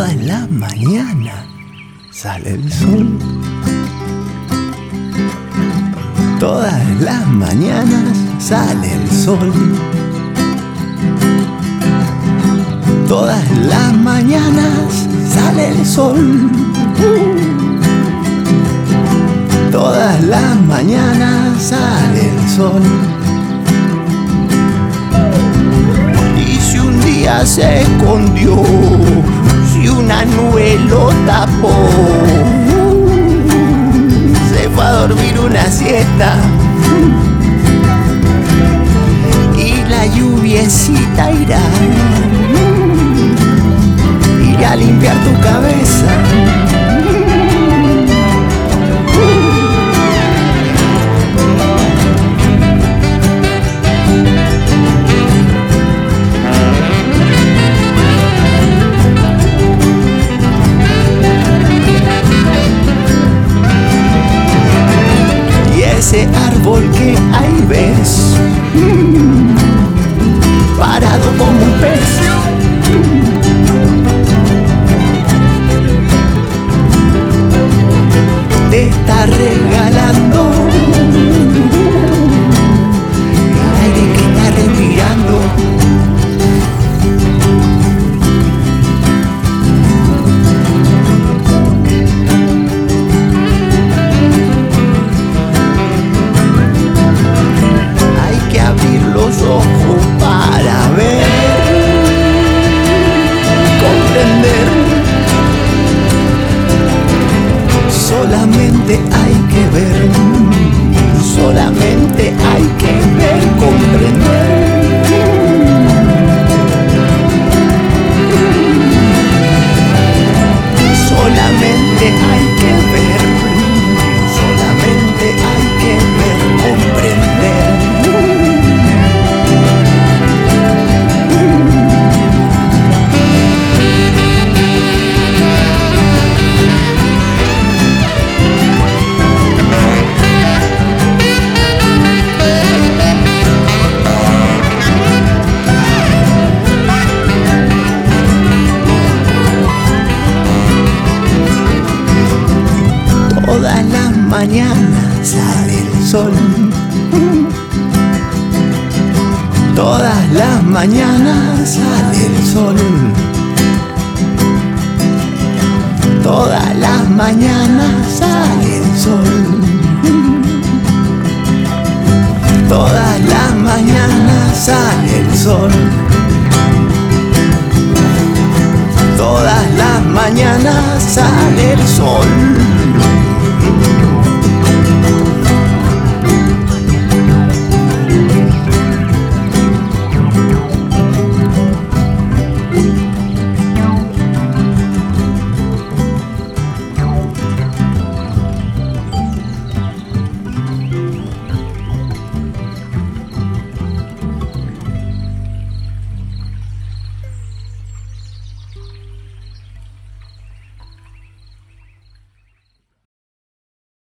Todas las mañanas sale el sol. Todas las mañanas sale el sol. Todas las mañanas sale el sol. Todas las mañanas sale el sol. Y si un día se escondió, si una nube lo tapó, se fue a dormir una siesta y la lluviecita irá a limpiar tu cabeza. Y ese árbol que ahí ves, parado como un pez, te está regalando el aire que está respirando. Hay que abrir los ojos para ver, comprender. Solamente hay que ver, solamente hay que ver, comprender. Solamente hay que ver, solamente hay que ver, comprender. Todas las mañanas sale el sol. Todas las mañanas sale el sol. Todas las mañanas sale el sol. Todas las mañanas sale el sol. Todas las mañanas sale el sol.